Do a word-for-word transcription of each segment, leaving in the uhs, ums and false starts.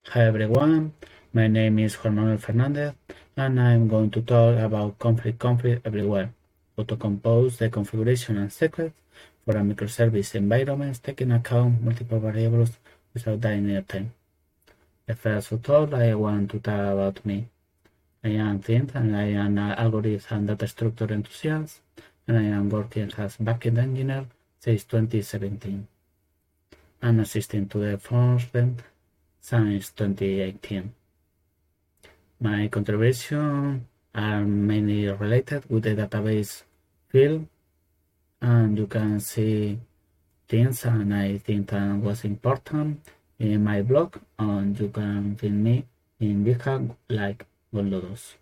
Hi everyone, my name is Juan Manuel Fernandez and I'm going to talk about config config everywhere, how to compose the configuration and secrets for a microservice environment taking account multiple variables without dying in time. The first of all, I want to talk about me. I am Vint and I am an algorithm and data structure enthusiast and I am working as backend engineer since twenty seventeen. I'm assisting to the front end since twenty eighteen. My contributions are mainly related with the database field, and you can see things and I think that was important in my blog, and you can find me in GitHub like Goldodos.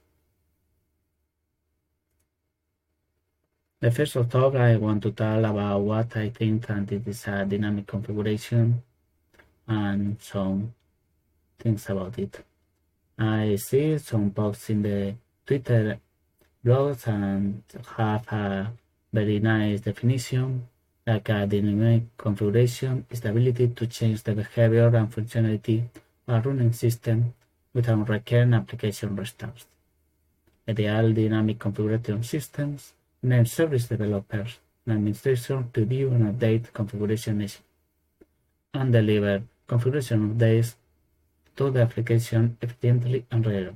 The first of all, I want to talk about what I think that it is a dynamic configuration and some things about it. I see some posts in the Twitter blogs and have a very nice definition, like a dynamic configuration is the ability to change the behavior and functionality of a running system without requiring application restarts. Ideal dynamic configuration systems enable service developers and administrators to view and update configuration easily and deliver configuration updates to the application efficiently and reliably.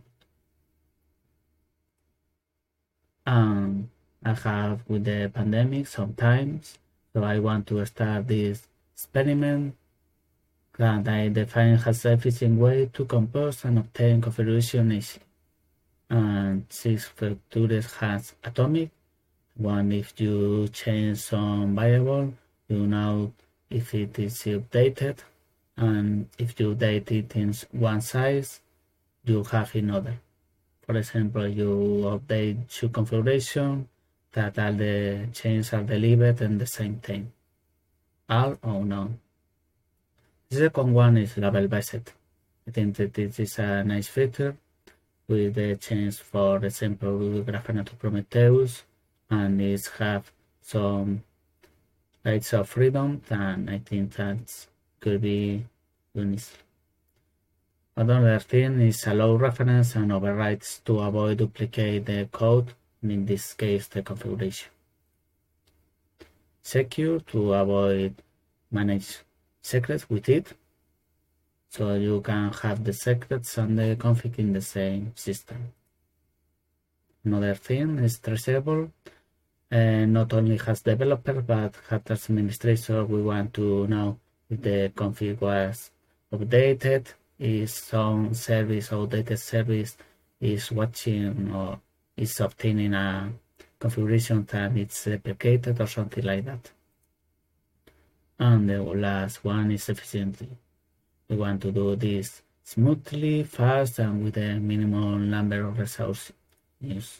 And I have with the pandemic sometimes, so I want to start this experiment that I define as an efficient way to compose and obtain configuration easily. And six factors has atomic. One, if you change some variable, you know if it is updated, and if you update it in one size, you have another. For example, you update your configuration that all the changes are delivered in the same time. All or none. The second one is label based. I think that this is a nice feature with the change, for example, Grafana to Prometheus, and it have some rights of freedom, and I think that could be unique. Another thing is allow reference and overrides to avoid duplicate the code, and in this case the configuration. Secure to avoid manage secrets with it, so you can have the secrets and the config in the same system. Another thing is traceable. Uh, not only has developer but has administrator. We want to know if the config was updated, is some service or data service is watching or is obtaining a configuration that it's replicated or something like that. And the last one is efficiently. We want to do this smoothly, fast, and with a minimum number of resources used.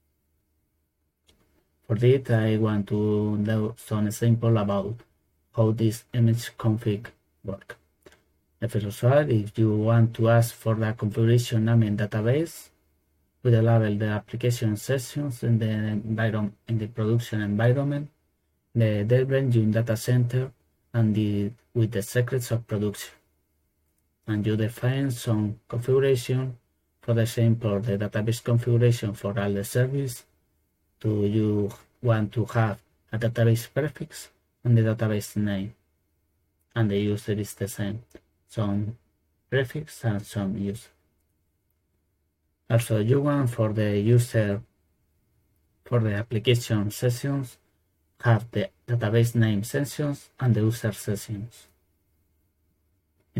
For this, I want to do some example about how this image config works. The first one, if you want to ask for the configuration name in database, with the label the application sessions in the environment in the production environment, the dev engine data center, and the with the secrets of production. And you define some configuration, for example, the database configuration for all the service. Do you want to have a database prefix and the database name, and the user is the same, some prefix and some user. Also, you want for the user, for the application sessions, have the database name sessions and the user sessions.